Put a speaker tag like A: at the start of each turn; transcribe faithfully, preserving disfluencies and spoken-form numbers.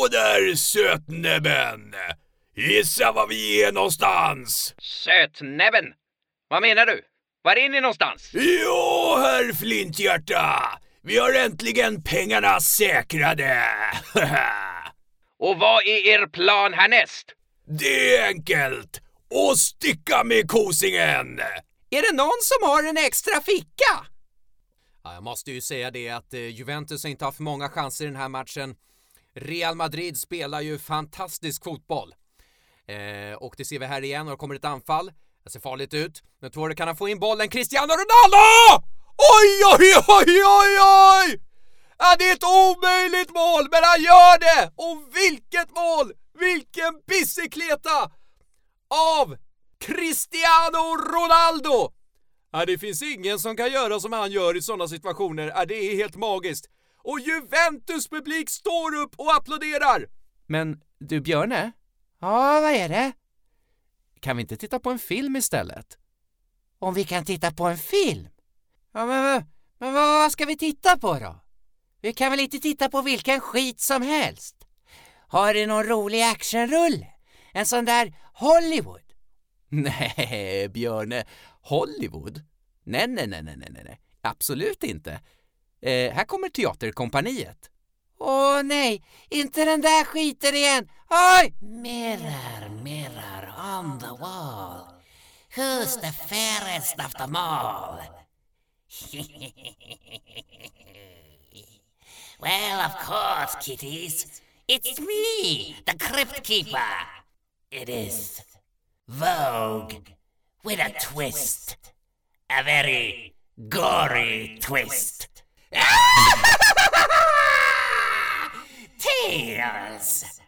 A: Hallå där, sötnäbben! Gissa vad vi är någonstans?
B: Sötnäbben? Vad menar du? Var är ni någonstans?
A: Jo, herr Flinthjärta! Vi har äntligen pengarna säkrade!
B: Och vad är er plan härnäst?
A: Det är enkelt! Och sticka med kosingen!
C: Är det någon som har en extra ficka? Ja, jag måste ju säga det att eh, Juventus inte har för många chanser i den här matchen. Real Madrid spelar ju fantastisk fotboll. Eh, och det ser vi här igen och det kommer ett anfall. Det ser farligt ut. Men tror du kan han få in bollen? Cristiano Ronaldo! Oj, oj, oj, oj, oj! Ja, det är ett omöjligt mål, men han gör det! Och vilket mål! Vilken bicicleta av Cristiano Ronaldo! Ja, det finns ingen som kan göra som han gör i sådana situationer. Ja, det är helt magiskt. Och Juventus publik står upp och applåderar. Men du Björne? Ja, vad är det? Kan vi inte titta på en film istället? Om vi kan titta på en film? Ja, men, men vad ska vi titta på då? Vi kan väl inte titta på vilken skit som helst? Har du någon rolig actionrulle? En sån där Hollywood? Nej, Björne. Hollywood? Nej, nej, nej, nej, nej, nej. Absolut inte. Eh, här kommer teaterkompaniet. Åh nej, inte den där skiten igen. Oj!
D: Mirror, mirror on the wall. Who's the fairest of them all? Well, of course, kitties. It's me, the Crypt Keeper. It is Vogue with a twist. A very gory twist. Tails!